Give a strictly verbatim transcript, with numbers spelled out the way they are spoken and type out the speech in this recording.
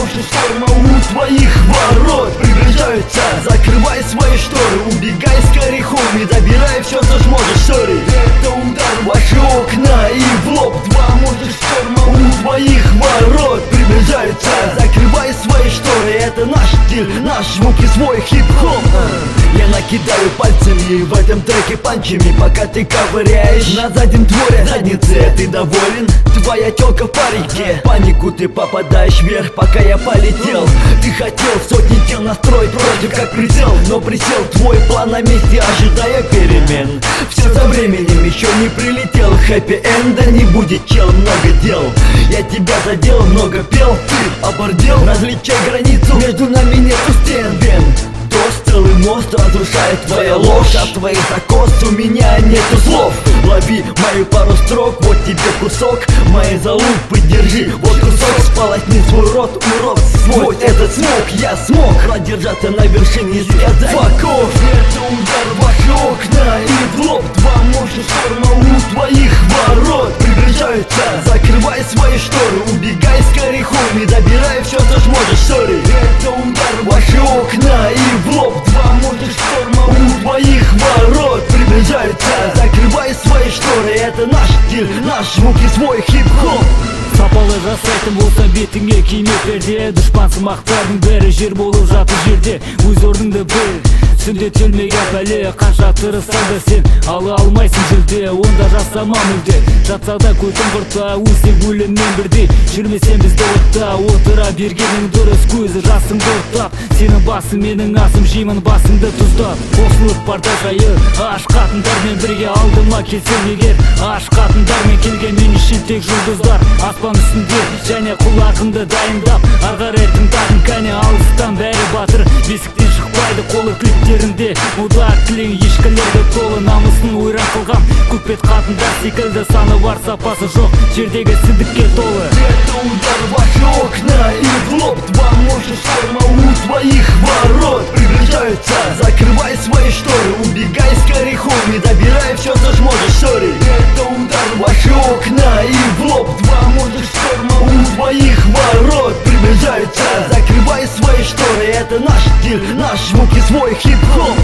мощных шторма у твоих ворот приближаются. Закрывай свои шторы, убегай скорее, хоми, забирай все, что сможешь, сори. Это удар в ваши окна и в лоб. Два мощных шторма у твоих ворот приближаются. Закрывай свои шторы, это наш стиль, наш звук и свой хип-хоп. Я накидаю пальцами в этом треке панчами, пока ты ковыряешь на заднем дворе задницы. Ты доволен? Твоя тёлка в парике. В панику ты попадаешь вверх, пока я полетел. Ты хотел сотни тел настроить против как прицел, но присел твой план на месте, ожидая перемен. Все за временем еще не прилетел. Хэппи-энда не будет, чел, много дел. Я тебя задел, много пел, ты обордел. Различай границу, между нами нету стен. Вен, тост, целый мост разрушает твоя ложь. От твоих закос у меня нету слов. Лови мою пару строк, вот тебе кусок моей залупы, держи. Вот кусок, сполосни свой рот, урод свой. Этот смог, я смог продержаться на вершине и сказать fuck off. Это удар в ваши окна и в лоб. Два мощных шторма у твоих ворот приближаются. Закрывай свои шторы, убегай скорее, хоми, забирай все, что сможешь, сори. Это удар в ваши окна и в лоб. Два мощных шторма у твоих ворот приближаются. Закрывай свои шторы, это наш стиль, наш звук и свой хип-хоп. Сапалы жасайтын болса бетіңе киме перде. Дұшпансың мақтардың бәрі жер болып жатыр жерде. Өз орныңды біл, сүндеттелмеген пәле. Қанша тырысса да сен ала алмайсың жүлде. Онда жасама мүлде, жатса да көтің құрта. Өлсек өліммен бірдей, жүрмесен бізді отта. Отыра бергенің дұрыс, көзі жасыңды ұрттап. Сенің басың менің асым, жеймін басыңды тұздап. Қосылып барда жайы, аш қатындармен бірге алдыма келсең егер. Аш қатындармен келген мен үшін тек жұлдыздар. Аспан үстінде және құлағымды дайындап, арғарай тыңдадым кәне алыстан бәрі батыр. Бесіктен шықпайды қолы клиптерінде, мұдақ тілең ешкілерді толы. Намысын ойран қылған көкбет қатындар секілді, саны бар сапасы жоқ, жердегі сідікке толы. Это удар в ваши окна и в лоб. Два мощных шторма у твоих ворот приближаются. Закрывай свои шторы, убегай скорее, хоми, забирай все, что сможешь, сори. Это удар в ваши окна и в лоб. Два мощных шторма у твоих ворот приближаются. Закрывай свои шторы, это наш стиль, наш звук и свой хип-хоп.